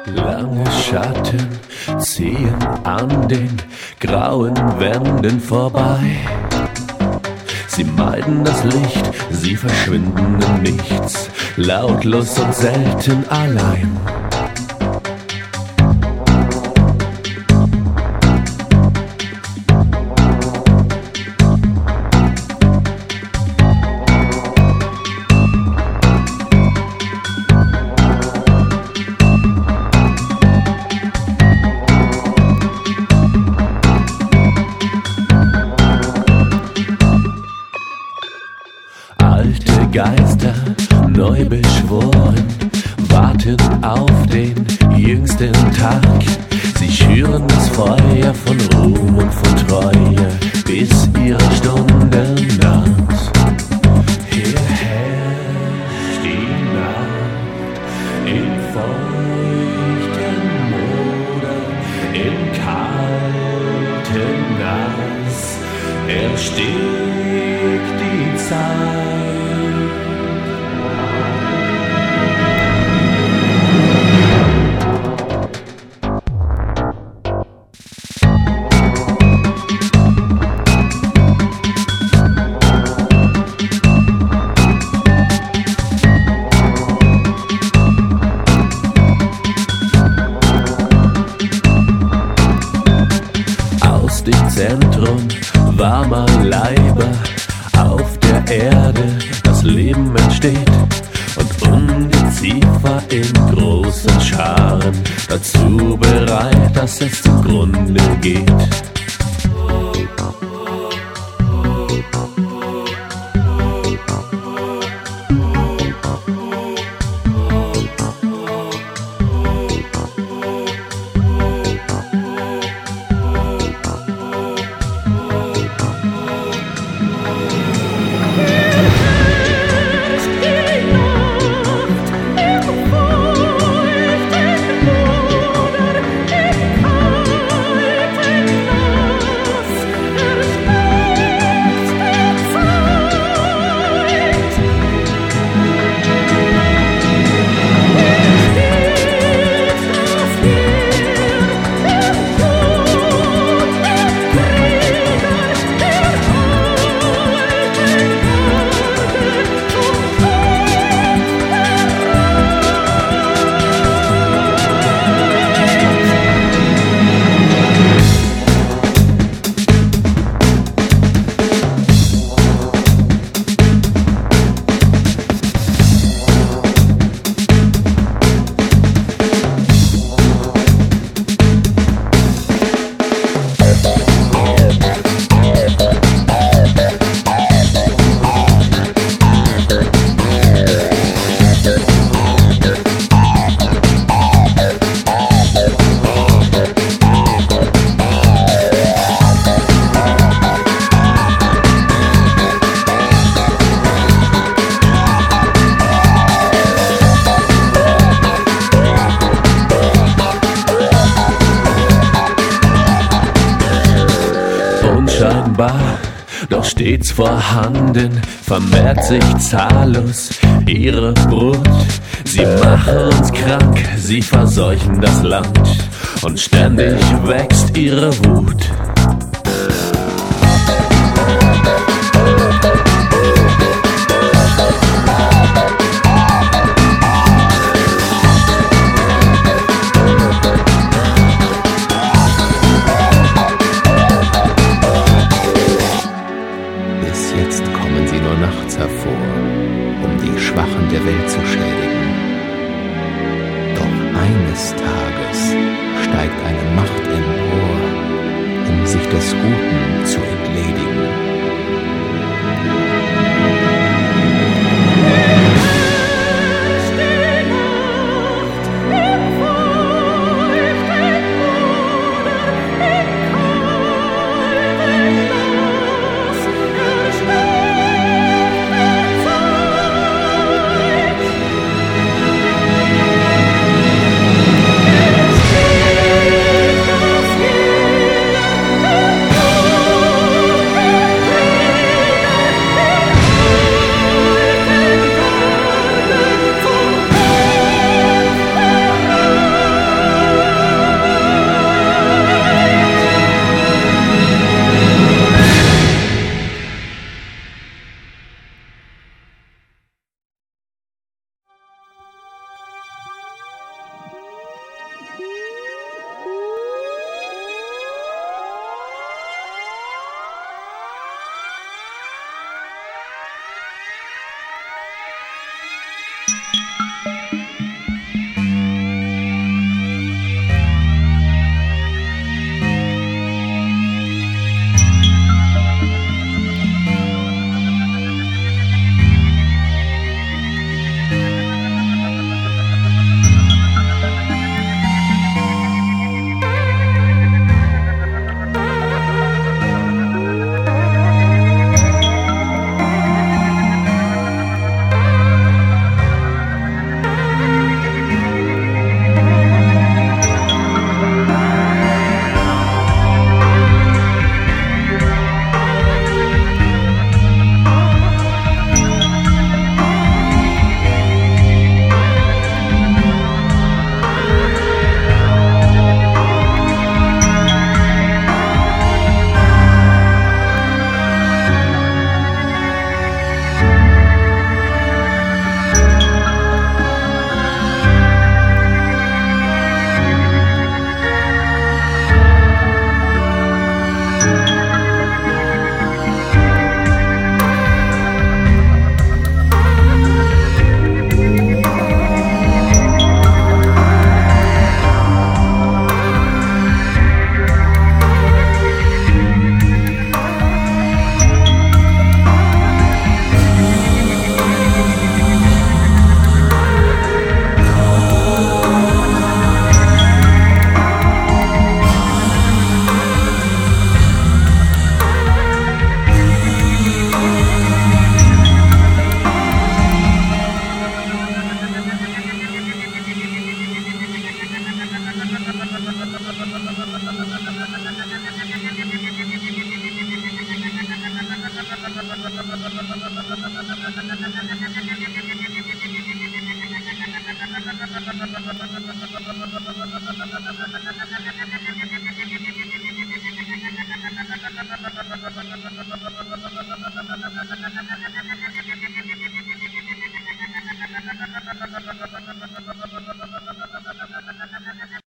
Lange Schatten ziehen an den grauen Wänden vorbei. Sie meiden das Licht, sie verschwinden im Nichts, lautlos und selten allein. Alte Geister, neu beschworen, warten auf den jüngsten Tag. Sie schüren das Feuer von Ruhm und von Treue, bis ihre Stunde naht. Hier herrscht die Nacht in feuchten Moder, im kalten Nass erstickt die Zeit. Aus dem Zentrum warmer Leiber auf der Erde das Leben entsteht und Ungeziefer in großen Scharen dazu bereit, dass es zum Grunde geht. Unscheinbar, doch stets vorhanden, vermehrt sich zahllos ihre Brut. Sie machen uns krank, sie verseuchen das Land und ständig wächst ihre Wut. Jetzt kommen sie nur nachts hervor, um die Schwachen der Welt zu schädigen. Doch eines Tages steigt eine Macht empor, um sich des Guten zu entledigen.